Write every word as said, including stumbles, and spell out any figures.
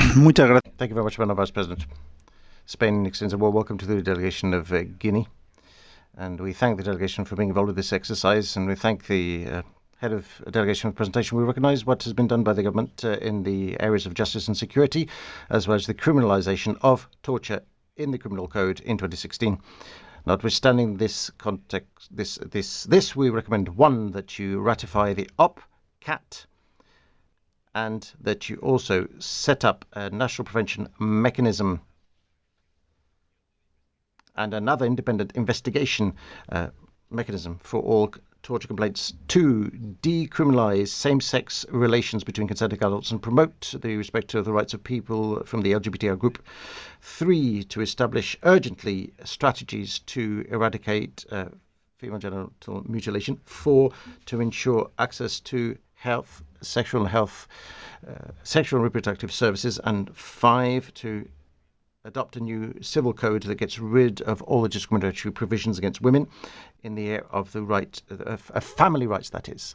Muchas gracias. Thank you very much, Madam Vice President. Spain extends a warm welcome to the delegation of uh, Guinea, and we thank the delegation for being involved with this exercise, and we thank the uh, head of delegation for presentation. We recognise what has been done by the government uh, in the areas of justice and security, as well as the criminalisation of torture in the criminal code in twenty sixteen. Notwithstanding this context, this this this, we recommend one that you ratify the O P C A T, and that you also set up a national prevention mechanism and another independent investigation uh, mechanism for all torture complaints. Two, decriminalise same-sex relations between consenting adults and promote the respect of the rights of people from the L G B T I group. Three, to establish urgently strategies to eradicate uh, female genital mutilation. Four, to ensure access to health, sexual and health, uh, sexual and reproductive services. And five, to adopt a new civil code that gets rid of all the discriminatory provisions against women in the area of the right of, of family rights, that is.